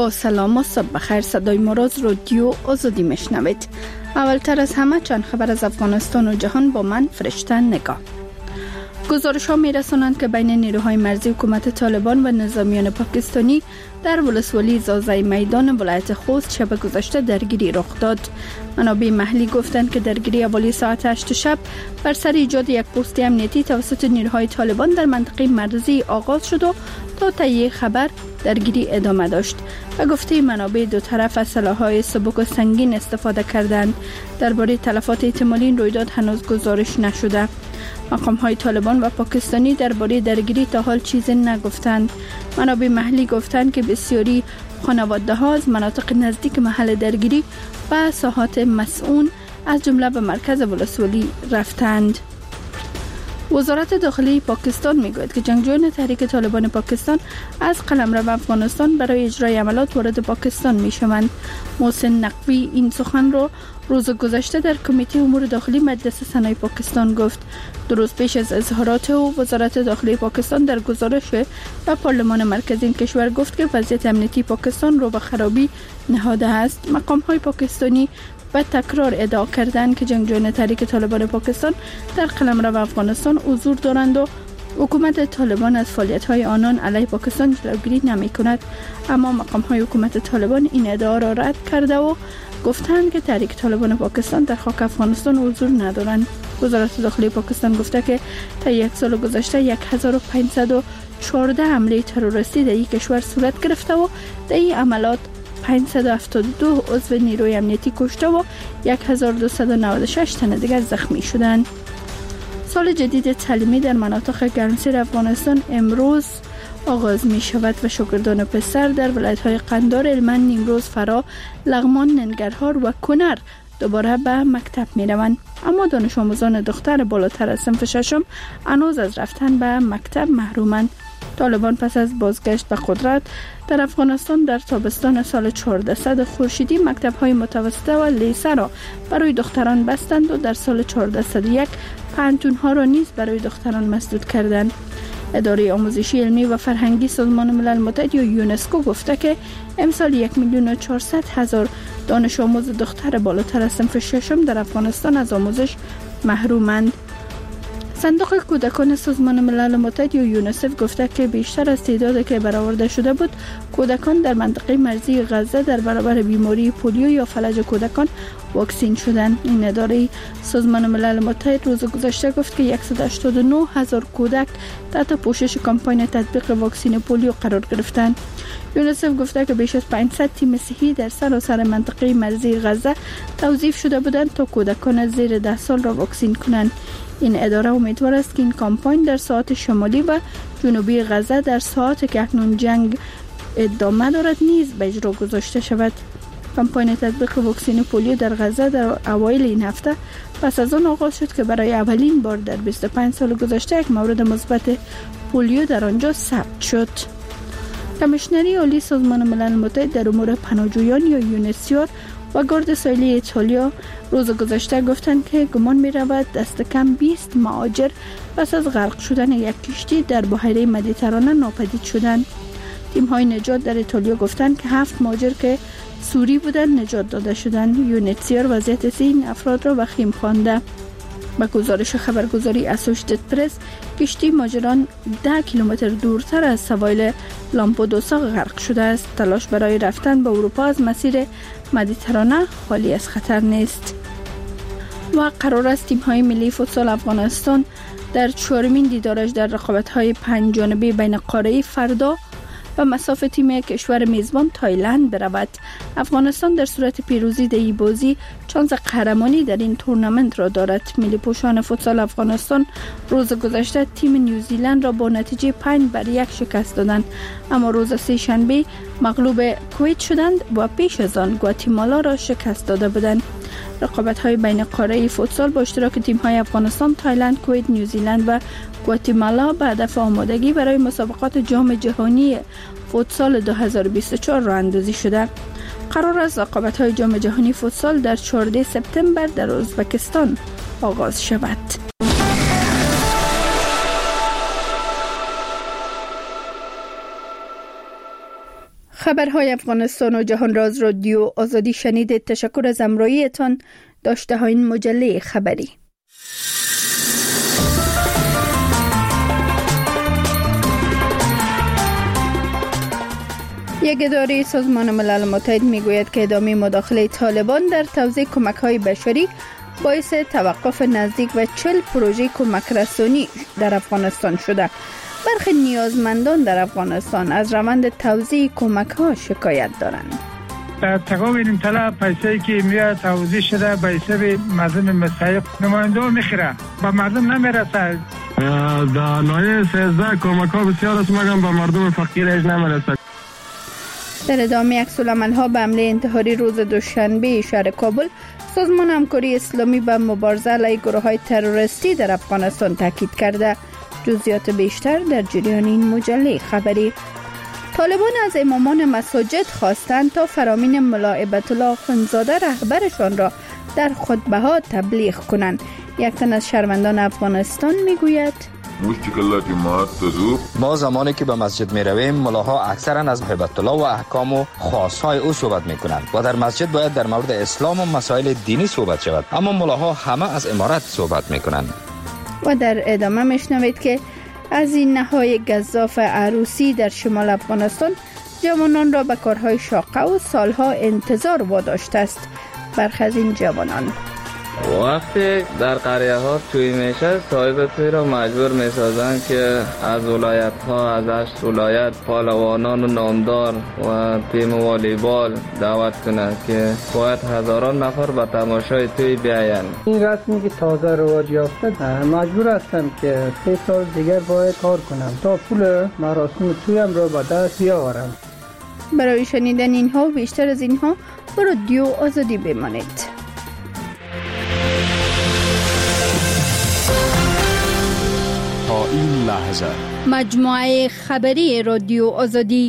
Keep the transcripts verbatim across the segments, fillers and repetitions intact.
با سلام و صبح بخیر. صدای ما را از رادیو آزادی میشنوید. اولتر از همه چند خبر از افغانستان و جهان با من فرشته نگاه. گزارش ها می رسانند که بین نیروهای مرزی حکومت طالبان و نظامیان پاکستانی در ولسوالی زازای میدان ولایت خوست شب گذشته درگیری رخ داد. منابع محلی گفتند که درگیری حوالی ساعت هشت شب بر سر ایجاد یک پست امنیتی توسط نیروهای طالبان در منطقه مرزی آغاز شد و تا تهیه خبر درگیری ادامه داشت. و گفته منابع دو طرف از سلاح‌های سبک و سنگین استفاده کردند. درباره تلفات احتمالی این رویداد هنوز گزارش نشده. مقام‌های طالبان و پاکستانی درباره درگیری تا حال چیزی نگفتند. منابع محلی گفتند که بسیاری خانواده‌ها از مناطق نزدیک محل درگیری و ساحات مسئول از جمله به مرکز ولسوالی رفتند. وزارت داخلی پاکستان میگوید که جنگجویان تحریک طالبان پاکستان از قلمرو افغانستان برای اجرای عملیات وارد پاکستان میشوند. محسن نقوی این سخن را روز گذشته در کمیته امور داخلی مجلس سنای پاکستان گفت. دو روز پیش از اظهارات او، وزارت داخلی پاکستان در گزارش به پارلمان مرکزی این کشور گفت که وضعیت امنیتی پاکستان رو به خرابی نهاده است. مقام‌های پاکستانی و تکرار ادعا کردند که جنگجویان تحریک طالبان پاکستان در قلمرو افغانستان حضور دارند و حکومت طالبان از فعالیت‌های آنان علیه پاکستان جلوگیری نمی‌کند. اما مقام‌های حکومت طالبان این ادعا را رد کرده و گفتند که تحریک طالبان پاکستان در خاک افغانستان حضور ندارند. وزارت داخلی پاکستان گفته که تا یک سال گذشته هزار و پانصد و چهارده حمله تروریستی در این کشور صورت گرفته و در این عملیات پانصد و هفتاد و دو عضو نیروی امنیتی کشته و هزار و دویست و نود و شش تن دیگر زخمی شدند. سال جدید تعلیمی در مناطق گرمسیر افغانستان امروز آغاز می شود و شاگردان پسر در ولایت‌های قندهار، هلمند، نیمروز، فرا، لغمان، ننگرهار و کنر دوباره به مکتب می روند. اما دانش آموزان دختر بالاتر از صنف ششم هنوز از رفتن به مکتب محرومند. طالبان پس از بازگشت به قدرت در افغانستان در تابستان سال چهاردهصد خورشیدی مکتب‌های متوسطه و لیسه را برای دختران بستند و در سال چهاردهصد و یک پانتون‌ها را نیز برای دختران مسدود کردند. اداره آموزشی علمی و فرهنگی سازمان ملل متحد یا یونسکو گفته که امسال یک میلیون و چهارصد هزار دانش آموز دختر بالاتر از صنف ششم در افغانستان از آموزش محرومند. صندوق کودکان سازمان ملل متحد یا یونیسف گفته که بیشتر از تعدادی که برآورده شده بود کودکان در منطقه مرزی غزه در برابر بیماری پولیو یا فلج کودکان واکسین شدند. این اداره سازمان ملل متحد روز گذشته گفت که صد و هشتاد و نه هزار کودک تحت پوشش کمپاین تطبیق واکسن پولیو قرار گرفتند. یونیسف گفته که بیش از پانصد تیم صحی در سراسر منطقه مرزی غزه توظیف شده بودند تا کودکان زیر ده سال را واکسین کنند. این اداره امیدوار است که این کمپاین در ساحات شمالی و جنوبی غزه در ساعاتی که اکنون جنگ ادامه دارد نیز به اجرا گذاشته شود. کمپاین تطبیق واکسن پولیو در غزه در اوایل این هفته پس از آن آغاز شد که برای اولین بار در بیست و پنج سال گذشته یک مورد مثبت پولیو در آنجا ثبت شد. کمیشنری عالی سازمان ملل متحد در امور پناهجویان یا یونسیار و گارد ساحلی ایتالیا روز گذشته گفتند که گمان می رود دست کم بیست مهاجر پس از غرق شدن یک کشتی در بحیره مدیترانه ناپدید شدند. تیم های نجات در ایتالیا گفتند که هفت مهاجر که سوری بودند نجات داده شدند. یونسیار وضعیت این افراد را وخیم خوانده. با گزارش خبرگزاری اسوشیتد پرس، کشتی ماجران ده کیلومتر دورتر از سواحل لامپدوسا غرق شده است. تلاش برای رفتن به اروپا از مسیر مدیترانه خالی از خطر نیست. و قرار است تیم‌های ملی فوتسال افغانستان در چهارمین دیدارش در رقابت‌های پنج جانبه بین قاره‌ای فردا و مساف تیم کشور میزبان تایلند برود. افغانستان در صورت پیروزی در این بازی شانس قهرمانی در این تورنمنت را دارد. ملی پوشان فوتسال افغانستان روز گذشته تیم نیوزیلند را با نتیجه پنج بر یک شکست دادند، اما روز سه شنبه مغلوب کویت شدند و پیش از آن گواتیمالا را شکست داده بودند. رقابت‌های بین قاره‌ای فوتسال با اشتراک تیم‌های افغانستان، تایلند، کویت، نیوزیلند و گواتیمالا به هدف آمادگی برای مسابقات جام جهانی فوتسال دو هزار و بیست و چهار راه اندازی شده. قرار است رقابت‌های جام جهانی فوتسال در چهاردهم سپتامبر در ازبکستان آغاز شود. خبرهای افغانستان و جهان راز رادیو آزادی شنیدید. تشکر از همراهیتان. داشته ها این مجله خبری. یک اداره سازمان ملل متحد میگوید که ادامه مداخله طالبان در توزیع کمک‌های بشری باعث توقف نزدیک و چهل پروژه کمک رسانی در افغانستان شده. برخی نیازمندان در افغانستان از روند توزیع کمک‌ها شکایت دارند. در تقابل طلب پیسه‌ای که میاد توزیع شده به حساب مردم مستحق نماینده میخره به مردم نمیرسه. در لایه سیزده کمک‌ها بسیار است مگر به مردم فقیرش نمیرسه. در ادامه عکس‌العمل‌ها به حمله انتحاری روز دوشنبه شهر کابل، سازمان همکاری اسلامی به مبارزه علیه گروه‌های تروریستی در افغانستان تاکید کرده. جزئیات بیشتر در جریان این مجله خبری. طالبان از امامان مساجد خواستند تا فرامین ملا هیبت الله اخوندزاده رهبرشان را در خطبه‌ها تبلیغ کنند. یک تن از شهروندان افغانستان میگوید ما زمانی که به مسجد می رویم ملاها اکثرا از هیبت الله و احکام و خاصهای او صحبت می کنند و در مسجد باید در مورد اسلام و مسائل دینی صحبت شود، اما ملاها همه از امارت صحبت می کنند. و در ادامه میشنوید که از این نهای گزاف عروسی در شمال افغانستان جوانان را به کارهای شاقه و سالها انتظار واداشته است. برخی از این جوانان وقتی در قریه ها توی میشه صاحب توی را مجبور میسازن که از ولایت ها از هشت ولایت پهلوانان و نامدار و تیم والیبال دعوت کنند که باید هزاران نفر به تماشای توی بیاین. این رسمی که تازه رواج یافته مجبور هستم که سه سال دیگر باید کار کنم تا پول مراسم تویم را به دست بیاورم. برای شنیدن اینها و بیشتر از اینها با رادیو آزادی بمانید. تا این لحظه مجموعه خبری رادیو آزادی.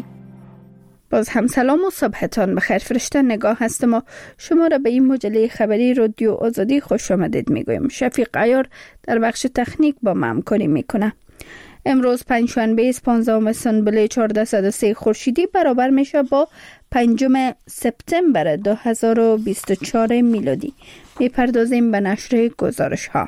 باز هم سلام و صبحتان بخیر. فرشته نگاه هستم و شما را به این مجله خبری رادیو آزادی خوش آمدید میگویم. شفیق عیار در بخش تکنیک با ما همکاری میکنه. امروز پنجشنبه پانزدهم سنبله چهارصد و سه خورشیدی برابر میشه با پنجم سپتامبر دو هزار و بیست و چهار میلادی. میپردازیم به نشر گزارش ها.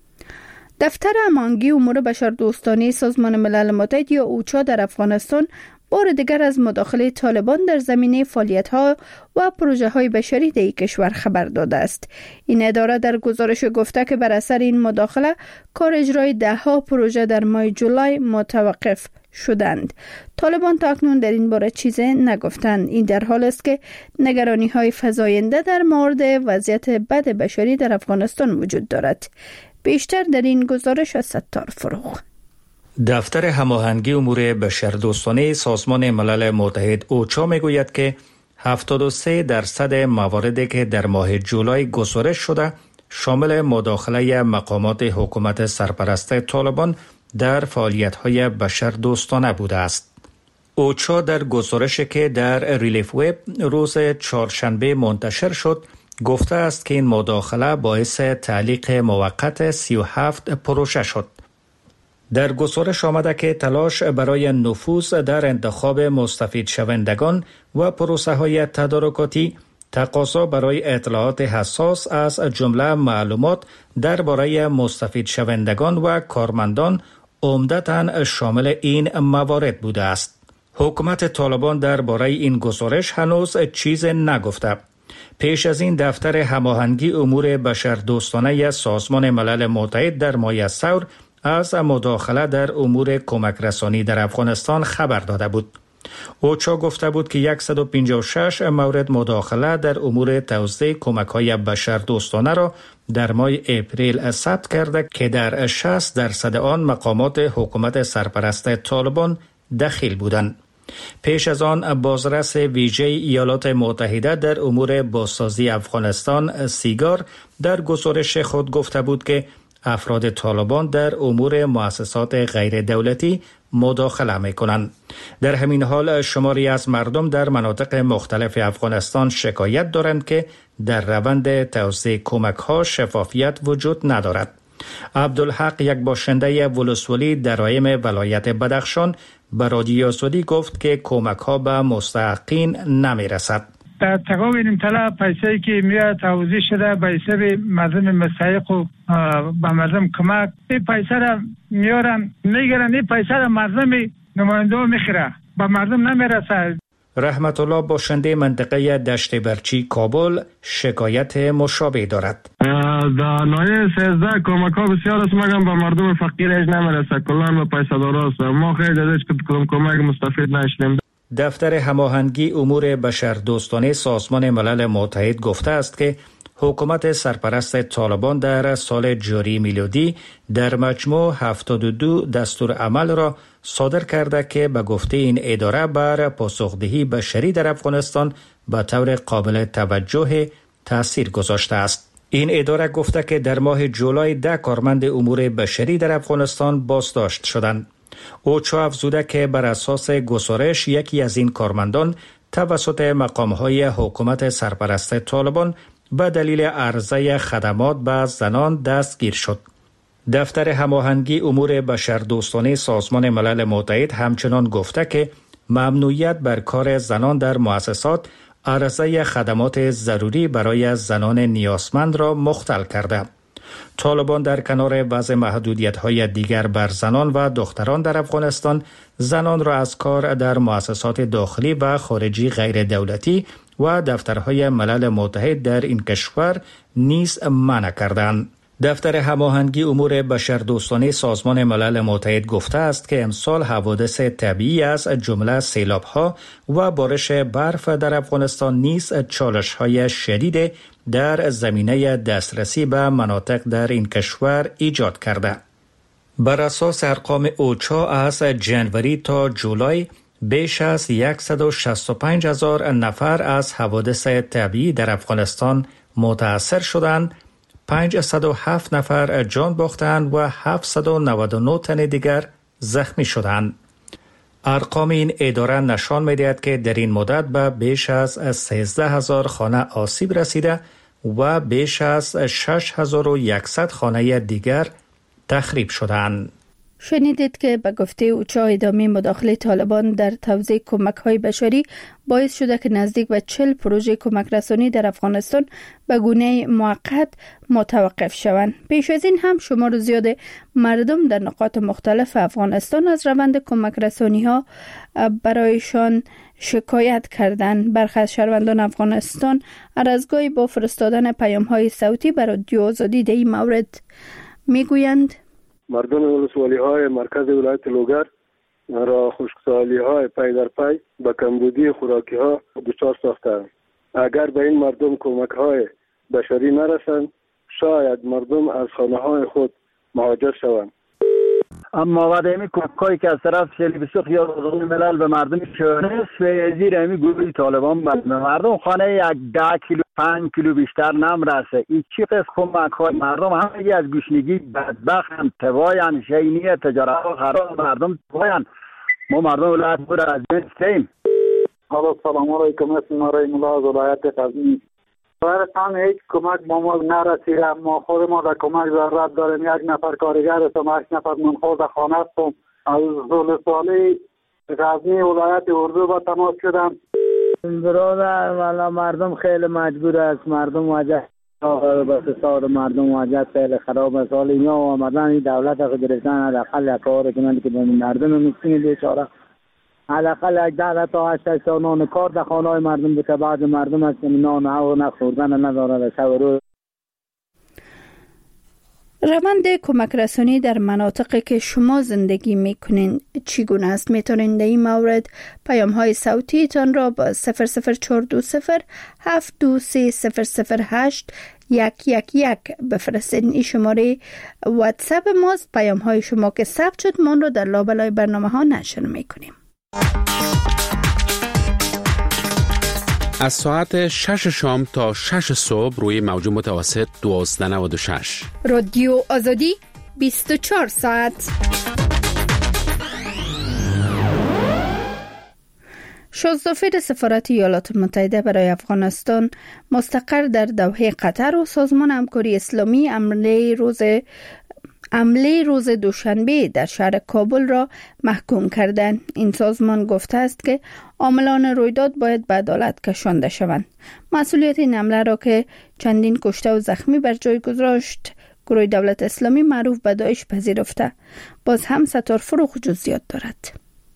دفتر هماهنگی امور بشردوستانه سازمان ملل متحد یا اوچا در افغانستان بار دیگر از مداخله طالبان در زمینه فعالیت‌ها و پروژه‌های بشری در کشور خبر داده است. این اداره در گزارش گفته که بر اثر این مداخله کار اجرای ده‌ها پروژه در ماه جولای متوقف شدند. طالبان تا اکنون در این باره چیزی نگفتند. این در حال است که نگرانی‌های فزاینده در مورد وضعیت بد بشری در افغانستان وجود دارد. بیشتر در این گزارش از ستار فروغ. دفتر هماهنگی امور بشردوستانه سازمان ملل متحد اوچا میگوید که هفتاد و سه درصد مواردی که در ماه جولای گزارش شده شامل مداخله مقامات حکومت سرپرست طالبان در فعالیت‌های بشردوستانه بوده است. اوچا در گزارشی که در ریلیف وب روز چهارشنبه منتشر شد گفته است که این مداخله باعث تعلیق موقت سی و هفت پروژه شد. در گزارش آمده که تلاش برای نفوذ در انتخاب مستفید شوندگان و پروسه های تدارکاتی تقاضا برای اطلاعات حساس از جمله معلومات درباره مستفید شوندگان و کارمندان عمدتاً شامل این موارد بوده است. حکومت طالبان درباره این گزارش هنوز چیز نگفته. پیش از این دفتر هماهنگی امور بشردوستانه سازمان ملل متحد در ماه ثور از مداخله در امور کمک رسانی در افغانستان خبر داده بود. اوچا گفته بود که صد و پنجاه و شش مورد مداخله در امور توزیع کمک‌های بشردوستانه را در ماه اپریل ثبت کرده که در شصت درصد آن مقامات حکومت سرپرست طالبان دخیل بودند. پیش از آن بازرس ویژه ایالات متحده در امور بازسازی افغانستان سیگار در گزارش خود گفته بود که افراد طالبان در امور مؤسسات غیر دولتی مداخله می کنند. در همین حال شماری از مردم در مناطق مختلف افغانستان شکایت دارند که در روند توزیع کمک ها شفافیت وجود ندارد. عبدالحق یک باشنده ولسوالی درایم ولایت بدخشان به رادیو سعودی گفت که کمک ها به مستحقین نمی رسد. در تقابل این طلا پیسه‌ای که میاد توزیع شده به حساب مردم مستحق و به مردم کمک، این پیسه را میارن میگیرن، این پیسه را مردم نماینده میخره، به مردم نمیرسه. رحمت الله باشنده منطقه دشت برچی کابل شکایت مشابه دارد. در لایه سیزده کمک ها بسیار است مگم به مردم فقیر ایش نمیرسه، کلان به پیسه داراست. ما خیلی ازش کدوم کمک مستفید نشدیم. دفتر هماهنگی امور بشردوستانه سازمان ملل متحد گفته است که حکومت سرپرست طالبان در سال جاری میلادی در مجموع هفتاد و دو دستور عمل را صادر کرده که به گفته این اداره بر پاسخدهی بشری در افغانستان به طور قابل توجه تاثیر گذاشته است. این اداره گفته که در ماه جولای ده کارمند امور بشری در افغانستان بازداشت شدند. اوچا افزوده که بر اساس گزارش یکی از این کارمندان توسط مقام‌های حکومت سرپرست طالبان به دلیل عرضه خدمات به زنان دستگیر شد. دفتر هماهنگی امور بشردوستانه سازمان ملل متحد همچنان گفته که ممنوعیت بر کار زنان در مؤسسات عرضه خدمات ضروری برای زنان نیازمند را مختل کرده. طالبان در کنار وضع محدودیت‌های دیگر بر زنان و دختران در افغانستان، زنان را از کار در مؤسسات داخلی و خارجی غیر دولتی و دفترهای ملل متحد در این کشور نیز منع کردند. دفتر هماهنگی امور بشردوستانه سازمان ملل متحد گفته است که امسال حوادث طبیعی از جمله سیلاب‌ها و بارش برف در افغانستان نیز چالش‌های شدید در زمینه دسترسی به مناطق در این کشور ایجاد کرده. بر اساس ارقام اوچا از جنوری تا جولای بیش از صد و شصت و پنج هزار نفر از حوادث طبیعی در افغانستان متاثر شدند، پانصد و هفت نفر جان باختند و هفتصد و نود و نه تن دیگر زخمی شدند. ارقام این اداره نشان می‌دهد که در این مدت به بیش از سیزده هزار خانه آسیب رسیده و بیش از شش هزار و صد خانه دیگر تخریب شدند. شنیدید که به گفته اوچا ادامه مداخله طالبان در توزیع کمک‌های بشری باعث شده که نزدیک به چهل پروژه کمک رسانی در افغانستان به گونه موقت متوقف شوند. پیش از این هم شمار زیاد مردم در نقاط مختلف افغانستان از روند کمک رسانی ها برایشان شکایت کردند. برخی از شهروندان افغانستان هر از گاهی با فرستادن پیام‌های صوتی بر رادیو آزادی در این مورد میگویند مردم ولسوالی های مرکز ولایت لوگر را خشکسالی های پی در پی به کمبودی خوراکی ها دچار ساختند. اگر به این مردم کمک های بشری نرسند، شاید مردم از خانه های خود مهاجر شوند. اما وقتی همی کمک‌هایی که از طرف شلی بسوخ یا سازمان ملل به مردم شده زیر همی گروهی طالبان به مردم خانه یک ده کیلو پنج کیلو بیشتر نمرسه. این چی قسم کمک‌های مردم همگی از گشنگی بدبخت هم تواین شینی تجارت ها خراب مردم تواین. ما مردم ولایت بود از بین استیم. حالا سلام علیکم، اسم مرای ملاز ولایت غزنی. برسان هیچ کمک با ما نرسیده. ما خود ما در کمک ضرورت داریم. یک نفر کارگر هستم، هشت نفر منخور خانه هستم. از ولسوالی غزنی ولایت اردو با تماس شدم. برادر والا مردم خیلی مجبور است. مردم وجه بس سال مردم وجه خیلی خراب است. حالا اینا آمدن این دولت رو گرفتن حداقل یک کار کنند که به مردم مسکین بیچاره حداقل یک ده تا هشت تا نان کار در خانه‌های مردم بده. بعض مردم است که نان و نخوردن ندارد. شب روز روند کمک رسانی در مناطقی که شما زندگی میکنین چگونه است؟ میتونین در این مورد پیام های صوتی تان را با صفر صفر چهار دو صفر هفت دو سه صفر صفر هشت یک یک یک بفرستین. این شماره واتساپ ماست. پیام های شما که ثبت شد من رو در لابلای برنامه ها نشر میکنیم. از ساعت شش شام تا شش صبح روی موج متوسط دوازده نود و شش رادیو آزادی بیست و چهار ساعت. شازده‌فرد سفارت ایالات متحده برای افغانستان مستقر در دوحه قطر و سازمان همکاری اسلامی حمله روز حمله روز دوشنبه در شهر کابل را محکوم کردند. این سازمان گفته است که عاملان رویداد باید به عدالت کشانده شوند. مسئولیت این حمله را که چندین کشته و زخمی بر جای گذاشت گروه دولت اسلامی معروف به داعش پذیرفته. باز هم ستار فروغ جزئیات دارد.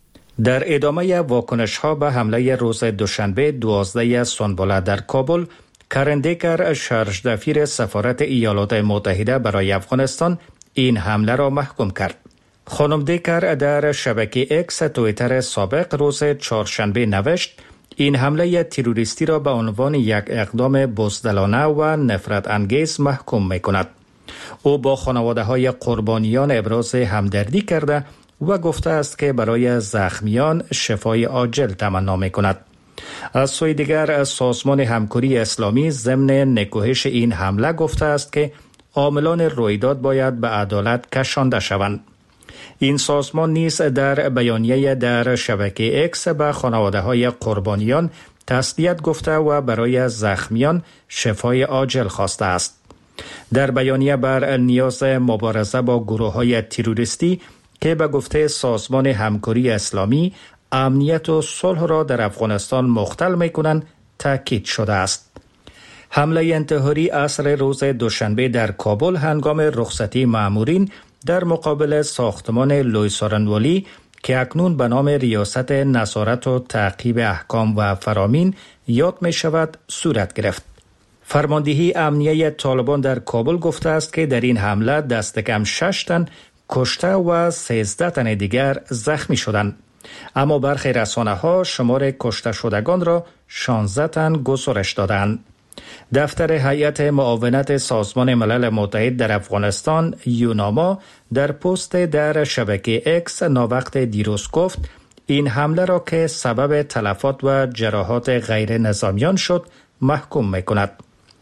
در ادامه واکنش ها به حمله روز دوشنبه دوازده سنبله در کابل، کرن دیکر شارژ دفیر سفارت ایالات متحده برای افغانستان این حمله را محکوم کرد. خانم دیکر در شبکه اکس توییتر سابق روز چهارشنبه نوشت این حمله تروریستی را به عنوان یک اقدام بزدلانه و نفرت انگیز محکوم می کند. او با خانواده های قربانیان ابراز همدردی کرده و گفته است که برای زخمیان شفای عاجل تمنا می کند. از سوی دیگر سازمان همکاری اسلامی ضمن نکوهش این حمله گفته است که عاملان رویداد باید به عدالت کشانده شوند. این سازمان نیز در بیانیه در شبکه اکس به خانواده های قربانیان تسلیت گفته و برای زخمیان شفای عاجل خواسته است. در بیانیه بر نیاز مبارزه با گروه های تروریستی که به گفته سازمان همکاری اسلامی امنیت و صلح را در افغانستان مختل می کنند تاکید شده است. حمله انتحاری عصر روز دوشنبه در کابل هنگام رخصتی مامورین در مقابل ساختمان لوی سارنوالی که اکنون به نام ریاست نظارت و تعقیب احکام و فرامین یاد می شود صورت گرفت. فرماندهی امنیه طالبان در کابل گفته است که در این حمله دست کم شش تن کشته و سیزده تن دیگر زخمی شدند. اما برخی رسانه ها شمار کشته شدگان را شانزده تن گزارش دادند. دفتر هیئت معاونت سازمان ملل متحد در افغانستان یوناما در پست در شبکه اکس ناوقت دیروز گفت این حمله را که سبب تلفات و جراحات غیر نظامیان شد محکوم می کند.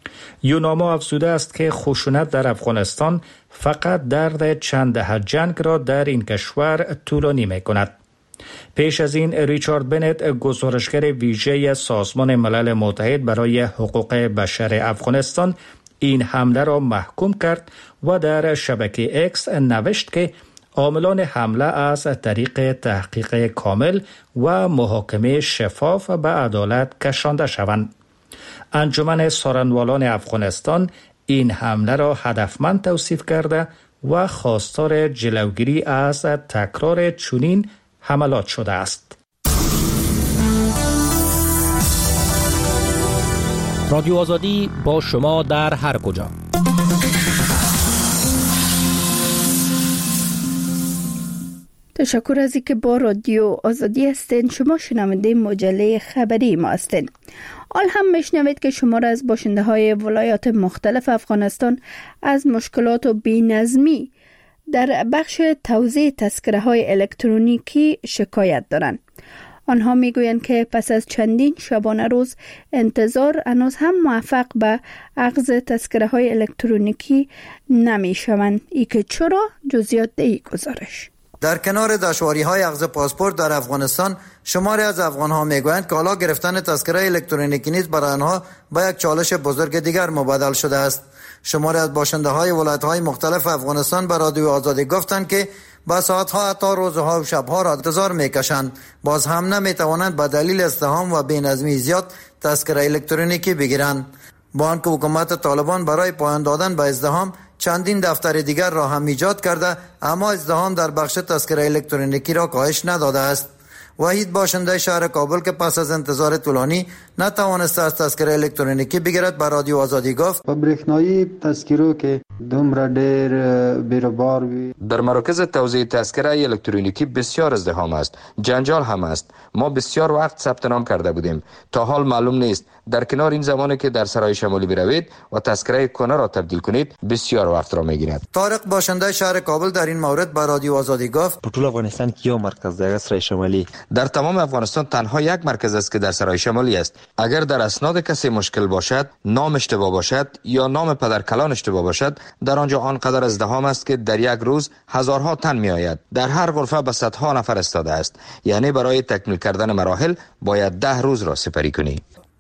یوناما افزوده است که خشونت در افغانستان فقط درد چند دهه جنگ را در این کشور طولانی می کند. پیش از این ریچارد بنت گزارشگر ویژه سازمان ملل متحد برای حقوق بشر افغانستان این حمله را محکوم کرد و در شبکه اکس نوشت که عاملان حمله از طریق تحقیق کامل و محاکمه شفاف به عدالت کشانده شوند. انجمن سارنوالان افغانستان این حمله را هدفمند توصیف کرده و خواستار جلوگیری از تکرار چنین حملات شده است. رادیو آزادی با شما در هر کجا. تشکر از اینکه با رادیو آزادی هستین. شما شنونده مجله خبری ما هستین. حال هم میشنوید که شمار از باشنده های ولایات مختلف افغانستان از مشکلات و بی‌نظمی در بخش توزیع تذکره های الکترونیکی شکایت دارند. آنها میگویند که پس از چندین شبانه روز انتظار هنوز هم موفق به اخذ تذکره های الکترونیکی نمیشوند. ای که چرا؟ جزئیات ای گزارش. در کنار دشواری‌های اخذ پاسپورت در افغانستان، شماری از افغان‌ها میگویند که حالا گرفتن تذکره الکترونیکی نیز برای آنها به یک چالش بزرگ دیگر مبدل شده است. شماری از باشنده‌های ولایت‌های مختلف افغانستان به رادیو آزادی گفتند که با ساعت‌ها حتی روزها و شب‌ها را انتظار می‌کشند، باز هم نمی‌توانند به دلیل ازدحام و بی‌نظمی زیاد تذکره الکترونیکی بگیرند. با آنکه حکومت طالبان برای پایان دادن به ازدحام چندین دفتر دیگر را هم ایجاد کرده، اما ازدحام در بخش تذکره الکترونیکی را کاهش نداده است. وحید باشنده شهر کابل که پس از انتظار طولانی نتوانسته از تذکره الکترونیکی بگیرد به رادیو آزادی گفت په برېښنایي تذکرو کې دومره ډېر بیروبار وي. در مراکز توزیع تذکره الکترونیکی بسیار ازدحام است، جنجال هم است. ما بسیار وقت ثبت نام کرده بودیم، تا حال معلوم نیست. در کنار این زمانی که در سرای شمالی بروید و تذکره کهنه را تبدیل کنید بسیار وقت را میگیرد. طارق باشنده شهر کابل در این مورد به رادیو آزادی گفت په ټول افغانستان کې یو مرکز دی، سرای شمالی. در تمام افغانستان تنها یک مرکز است که در سرای شمالی است. اگر در اسناد کسی مشکل باشد، نام اشتباه باشد یا نام پدرکلان اشتباه باشد، در آنجا آنقدر ازدحام است که در یک روز هزارها تن می آید. در هر غرفه به صدها نفر استاده است. یعنی برای تکمیل کردن مراحل باید ده روز را سپری کنی.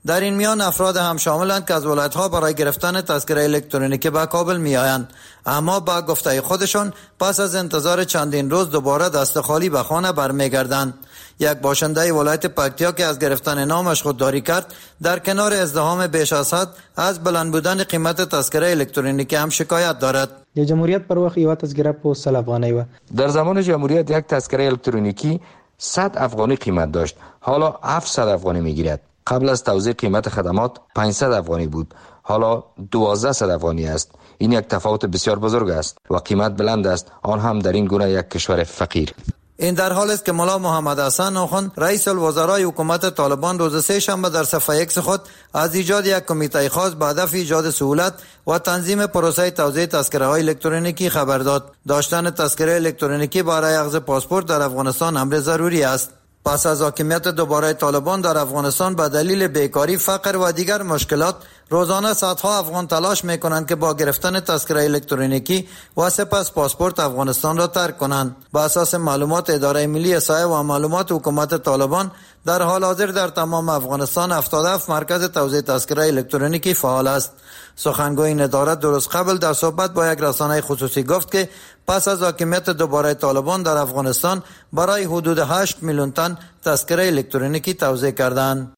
در این میان افراد هم شاملند که از ولایت‌ها برای گرفتن تذکره الکترونیکی به کابل میآیند، اما با گفته خودشان پس از انتظار چندین روز دوباره دست خالی به خانه برمیگردند. یک باشنده ولایت پکتیا که از گرفتن نامش خودداری کرد، در کنار ازدحام بیش از حد از بلند بودن قیمت تذکره الکترونیکی هم شکایت دارد. در جمهوریت پر وخت یو تذکره په سل افغانۍ و. در زمان جمهوریت یک تذکره الکترونیکی صد افغانی قیمت داشت، حالا هفتصد افغانی میگیرد. قبل از توزیع قیمت خدمات پانصد افغانی بود، حالا دوازده افغانی است. این یک تفاوت بسیار بزرگ است و قیمت بلند است، آن هم در این گونه یک کشور فقیر. این در حال است که ملا محمد حسن آخوند رئیس الوزرای حکومت طالبان روز سه شنبه در صفحه ایکس خود از ایجاد یک کمیته خاص به هدف ایجاد سهولت و تنظیم پروسه توزیع تذکره های الکترونیکی خبر داد. داشتن تذکره الکترونیکی برای اخذ پاسپورت در افغانستان امر ضروری است. پس از حاکمیت دوباره طالبان در افغانستان به دلیل بیکاری، فقر و دیگر مشکلات، روزانه صدها افغان تلاش میکنند که با گرفتن تذکره الکترونیکی و سپس پاسپورت افغانستان را ترک کنند. با اساس معلومات اداره ملی احصایه و معلومات حکومت طالبان، در حال حاضر در تمام افغانستان هفتاد و هفت مرکز توزیع تذکره الکترونیکی فعال است. سخنگوی این اداره درست قبل در صحبت با یک رسانه خصوصی گفت که پس از حاکمیت دوباره طالبان در افغانستان برای حدود هشت میلیون تن تذکره الکترونیکی توزیع کردند.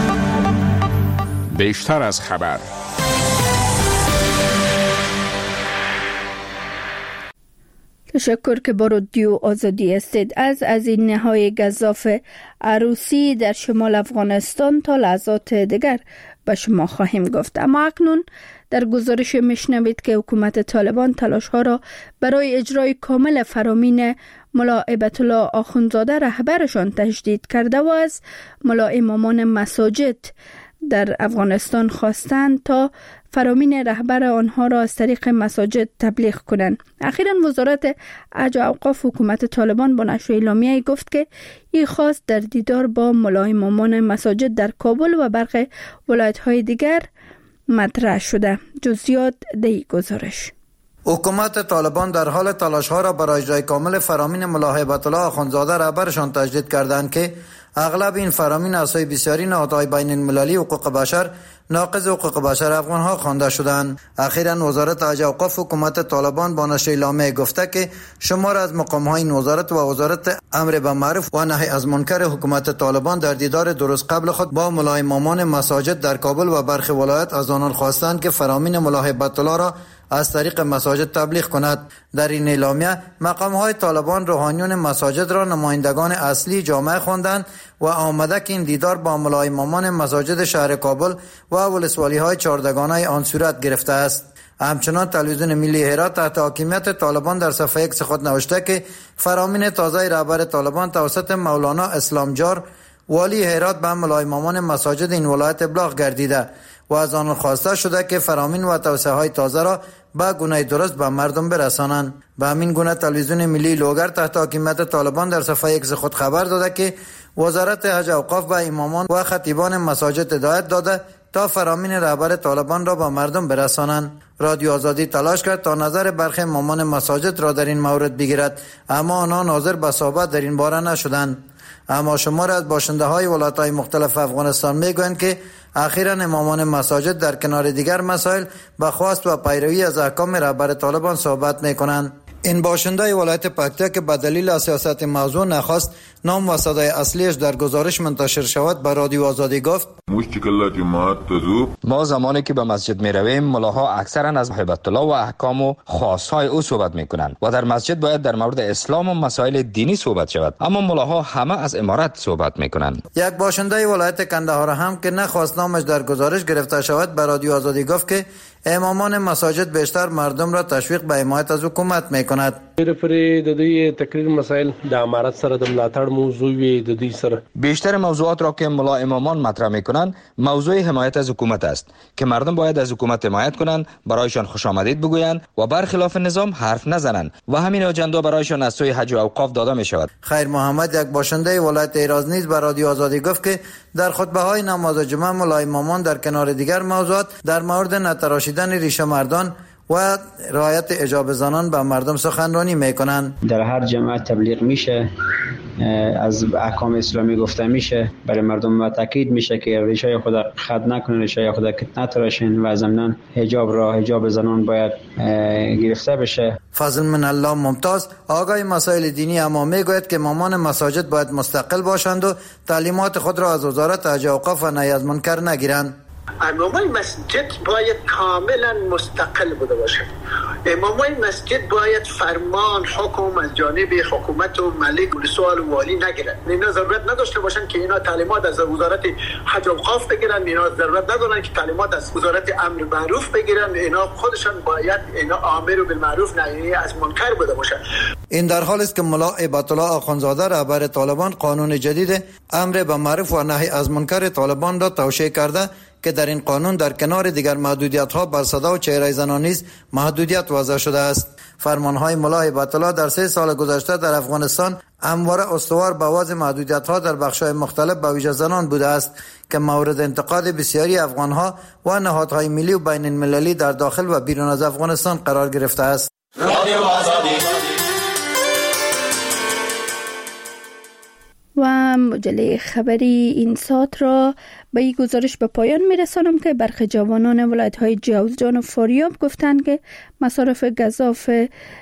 بیشتر از خبر. تشکر که با رادیو آزادی هستید. از از این نهای گزاف عروسی در شمال افغانستان تا لحظات دیگر به شما خواهیم گفت، اما اکنون در گزارش میشنوید که حکومت طالبان تلاش ها را برای اجرای کامل فرامین ملا هیبت الله آخوندزاده رهبرشان تجدید کرده و از ملا امامان مساجد در افغانستان خواستند تا فرامین رهبر آنها را از طریق مساجد تبلیغ کنند. اخیراً وزارت حج و اوقاف حکومت طالبان با نشر اعلامیه‌ای گفت که این خواست در دیدار با ملا امامان مساجد در کابل و برخی ولایت‌های دیگر مطرح شده. جزئیات در گزارش. حکومت طالبان در حال تلاش‌ها را برای اجرای کامل فرامین ملا هیبت الله آخوندزاده رهبرشان تجدید کردند که اغلب این فرامین از سوی بسیاری نهادهای بین المللی حقوق بشر ناقض حقوق بشر افغان‌ها خوانده شدند. اخیراً وزارت حج و اوقاف حکومت طالبان با نشر اعلامیه گفته که شمار از مقام‌های این وزارت و وزارت امر به معروف و نهی از منکر حکومت طالبان در دیدار درست قبل خود با ملا امامان مساجد در کابل و برخی ولایت از آنان خواستند که فرامین ملا هیبت الله را از طریق مساجد تبلیغ کند. در این اعلامیه مقام‌های طالبان روحانیون مساجد را نمایندگان اصلی جامعه خواندند و آمده که این دیدار با ملا امامان مساجد شهر کابل و ولسوالی‌های چهاردگانه آن صورت گرفته است. همچنان تلویزیون ملی هرات تحت حاکمیت طالبان در صفحه ایکس خود نوشته که فرامین تازه رهبر طالبان توسط مولانا اسلامجار والی هرات به ملا امامان مساجد این ولایت ابلاغ گردیده و از آن خواسته شده که فرامین و توصیه های تازه را به گونه درست به مردم برسانند. به همین گونه تلویزیون ملی لوگر تحت حاکمیت طالبان در صفحه ایکس خود خبر داده که وزارت حج و اوقاف به امامان و خطیبان مساجد هدایت داده تا فرامین رهبر طالبان را به مردم برسانند. رادیو آزادی تلاش کرد تا نظر برخی امامان مساجد را در این مورد بگیرد، اما آنها حاضر به صحبت در این باره نشدند. اما شمار از باشنده های ولایت‌های مختلف افغانستان میگویند که اخیراً امامان مساجد در کنار دیگر مسائل به خواست و پیروی از احکام رهبر طالبان صحبت میکنند. این باشنده ولایت پکتیا که به دلیل سیاست موضوع نخواست نام و صدای اصلیش در گزارش منتشر شود به رادیو آزادی گفت: ما زمانی که به مسجد می رویم ملاها اکثرا از هیبت الله و احکام و خاصهای او صحبت می کنند و در مسجد باید در مورد اسلام و مسائل دینی صحبت شود، اما ملاها همه از امارت صحبت می کنند. یک باشنده ولایت کندهار هم که نخواست نامش در گزارش گرفته شود به رادیو آزادی گفت که امامان مساجد بیشتر مردم را تشویق به حمایت از حکومت میکند. بیشتر موضوعات را که ملا امامان مطرح میکنند موضوع حمایت از حکومت است که مردم باید از حکومت حمایت کنند، برایشان خوش آمدید بگویند و برخلاف نظام حرف نزنند و همین اجندا برایشان از سوی حج و اوقاف داده می شود. خیر محمد یک باشنده ولایت ایراز نیز به رادیو آزادی گفت که در خطبه های نماز جمعه ملا امامان در کنار دیگر موضوعات در مورد نتراشیدن ریش مردان و رعایت حجاب زنان به مردم سخنرانی میکنند. در هر جماعت تبلیغ میشه از احکام اسلامی گفته میشه برای مردم تاکید میشه که ریشه خود خد نکنن، ریشه خود کت نتراشن و ضمناً حجاب را حجاب زنان باید گرفته بشه. فضل من الله ممتاز آقای مسائل دینی اما میگوید که امامان مساجد باید مستقل باشند و تعلیمات خود را از وزارت حج و اوقاف و نهی از منکر نگیرند. امامای مسجد باید کاملا مستقل بوده باشند. امامای مسجد باید فرمان حکم از جانب حکومت و ملک و سوال و والی نگیرند. اینا ضرورت نداشته باشند که اینا تعلیمات از وزارت حج و اوقاف بگیرند. اینا ضرورت ندارند که تعلیمات از وزارت امر معروف بگیرند. اینا خودشان باید اینا امر بالمعروف نهی از منکر بوده باشند. این در حالی است که ملا هیبت الله آخوندزاده رهبر طالبان قانون جدید امر به معروف و نهی از منکر طالبان را توشیح کرده که در این قانون در کنار دیگر محدودیت ها بر صدا و چهره زنان نیز محدودیت وضع شده است. فرمان های ملا هیبت الله در سه سال گذشته در افغانستان همواره استوار به وضع محدودیت ها در بخش های مختلف به ویژه زنان بوده است که مورد انتقاد بسیاری افغان ها و نهادهای ملی و بین المللی در داخل و بیرون از افغانستان قرار گرفته است. و مجله خبری این ساعت را به این گزارش به پایان میرسانم که برخی جوانان ولایت‌های جوزجان و فاریاب گفتند که مصارف گزاف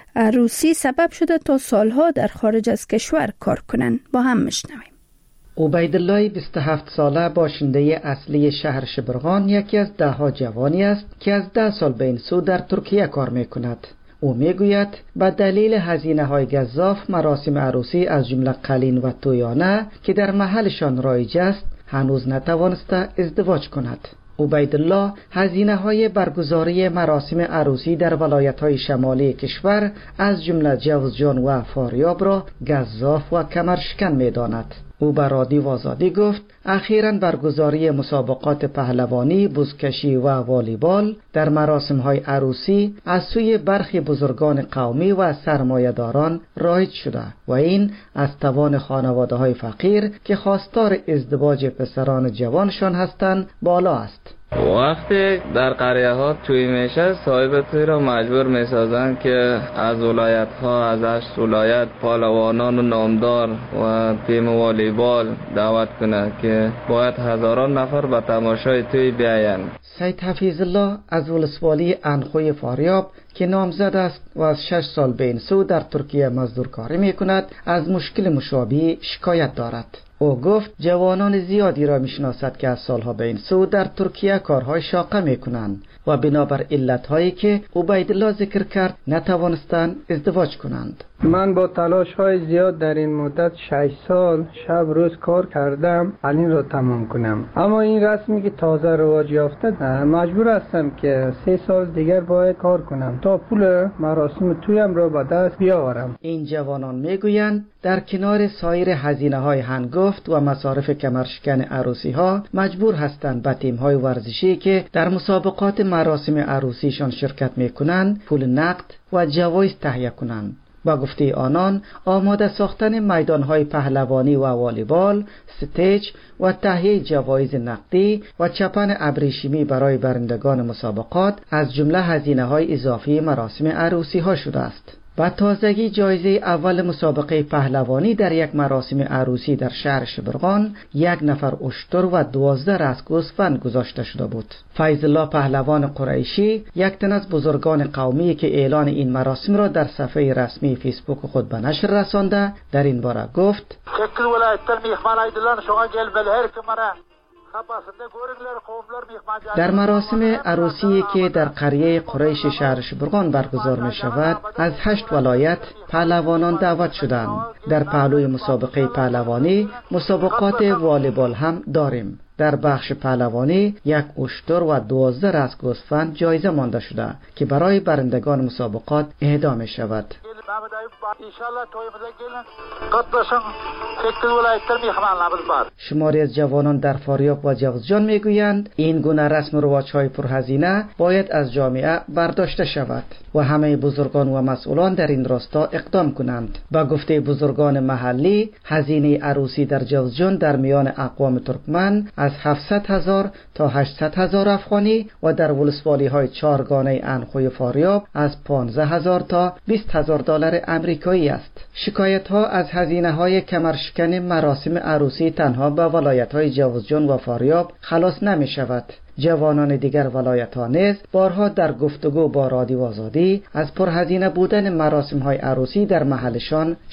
عروسی سبب شده تا سالها در خارج از کشور کار کنند. با هم میشنویم. عبیدالله بیست و هفت ساله باشنده اصلی شهر شبرغان یکی از ده ها جوانی است که از ده سال به این سو در ترکیه کار میکند. او میگوید به دلیل هزینه های گزاف مراسم عروسی از جمله قلین و تویانه که در محلشان رایج است هنوز نتوانسته ازدواج کند. عبیدالله هزینه های برگزاری مراسم عروسی در ولایت های شمالی کشور از جمله جوزجان و فاریاب را گزاف و کمرشکن میداند. او به رادیو آزادی گفت اخیراً برگزاری مسابقات پهلوانی، بزکشی و والیبال در مراسم‌های عروسی از سوی برخی بزرگان قومی و سرمایه‌داران رایج شده و این از توان خانواده‌های فقیر که خواستار ازدواج پسران جوانشان هستند بالا است. وقتی در قریه ها توی میشه صاحب توی را مجبور میسازن که از ولایت ها از هشت ولایت پهلوانان و نامدار و تیم والیبال دعوت کنه که باید هزاران نفر به تماشای توی بیاین. سید حفیظ الله از ولسوالی انخوی فاریاب که نامزد است و از شش سال به این سو در ترکیه مزدور کاری می کند از مشکل مشابه شکایت دارد. او گفت جوانان زیادی را میشناسد که از سالها به این سو در ترکیه کارهای شاقه میکنند و بنابر علتهایی که عبیدالله ذکر کرد نتوانستند ازدواج کنند. من با تلاش های زیاد در این مدت شش سال شب روز کار کردم الان را تمام کنم، اما این رسمی که تازه رواج یافته مجبور هستم که سه سال دیگر باید کار کنم تا پول مراسم تویم را به دست بیاورم. این جوانان میگویند در کنار سایر هزینه های هنگفت و مصارف کمرشکن عروسی ها مجبور هستند به تیم های ورزشی که در مسابقات مراسم عروسیشان شرکت میکنند پول نقد و جوایز تهیه کنند. با گفته آنان آماده ساختن میدانهای پهلوانی و والیبال، ستیج و تهیه جوایز نقدی و چپن ابریشمی برای برندگان مسابقات از جمله هزینه‌های اضافی مراسم عروسی ها شده است. با تازگی جایزه اول مسابقه پهلوانی در یک مراسم عروسی در شهر شبرغان یک نفر اشتر و دوازده رأس گوسفند گذاشته شده بود. فیض الله پهلوان قریشی یک تن از بزرگان قومی که اعلان این مراسم را در صفحه رسمی فیسبوک خود به نشر رسانده در این باره گفت در مراسم عروسی که در قریه قریش شهر شبرغان برگزار می شود از هشت ولایت پهلوانان دعوت شدند. در پهلوی مسابقه پهلوانی مسابقات والیبال هم داریم. در بخش پهلوانی یک اشتر و دوازده رأس گوسفند جایزه مانده شده که برای برندگان مسابقات اهدا می شود. شماری از جوانان در فاریاب و جوزجان میگویند این گونه رسم و رواج‌های پرهزینه باید از جامعه برداشته شود. و همه بزرگان و مسئولان در این راستا اقدام کنند. با گفته بزرگان محلی، هزینه عروسی در جوزجان در میان اقوام ترکمن از هفتصد هزار تا هشتصد هزار افغانی و در ولسوالی های چهارگانه انخوی فاریاب از پانزده هزار تا بیست هزار دلار امریکایی است. شکایت ها از هزینه های کمرشکن مراسم عروسی تنها به ولایت های جوزجان و فاریاب خلاص نمی شود. جوانان دیگر ولایت ها نیز بارها در گفتگو با رادیو آزادی از پرهزینه بودن مراسم های عروسی در محلشان